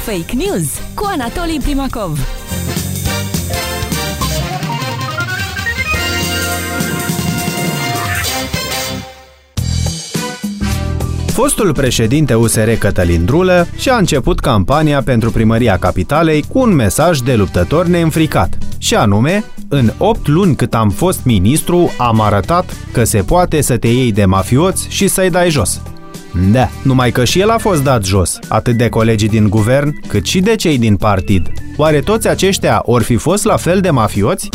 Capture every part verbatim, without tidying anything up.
Fake News cu Anatolii Primakov. Fostul președinte U S R Cătălin Drulă și-a început campania pentru primăria capitalei cu un mesaj de luptător neînfricat. Și anume, în opt luni cât am fost ministru, am arătat că se poate să te iei de mafioți și să-i dai jos. Da, numai că și el a fost dat jos, atât de colegii din guvern, cât și de cei din partid. Oare toți aceștia or fi fost la fel de mafioți?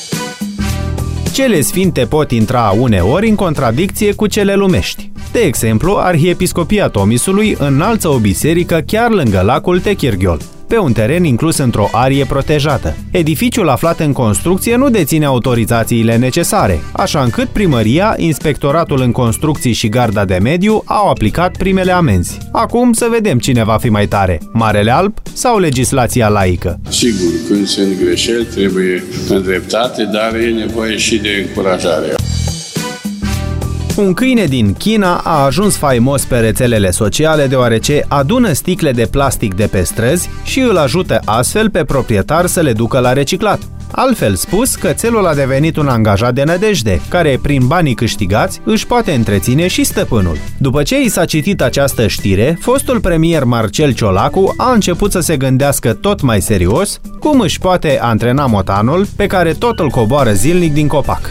Cele sfinte pot intra uneori în contradicție cu cele lumești. De exemplu, Arhiepiscopia Tomisului înalță o biserică chiar lângă lacul Techirghiol, pe un teren inclus într-o arie protejată. Edificiul aflat în construcție nu deține autorizațiile necesare, așa încât primăria, inspectoratul în construcții și garda de mediu au aplicat primele amenzi. Acum să vedem cine va fi mai tare, Marele Alb sau legislația laică. Sigur, când sunt greșeli, trebuie îndreptate, dar e nevoie și de încurajare. Un câine din China a ajuns faimos pe rețelele sociale deoarece adună sticle de plastic de pe străzi și îl ajută astfel pe proprietar să le ducă la reciclat. Altfel spus, cățelul a devenit un angajat de nădejde, care, prin banii câștigați, își poate întreține și stăpânul. După ce i s-a citit această știre, fostul premier Marcel Ciolacu a început să se gândească tot mai serios cum își poate antrena motanul pe care tot îl coboară zilnic din copac.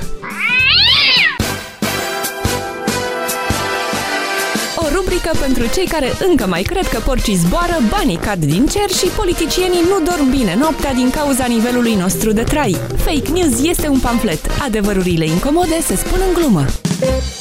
Rubrică pentru cei care încă mai cred că porcii zboară, banii cad din cer și politicienii nu dorm bine noaptea din cauza nivelului nostru de trai. Fake News este un pamflet. Adevărurile incomode se spun în glumă.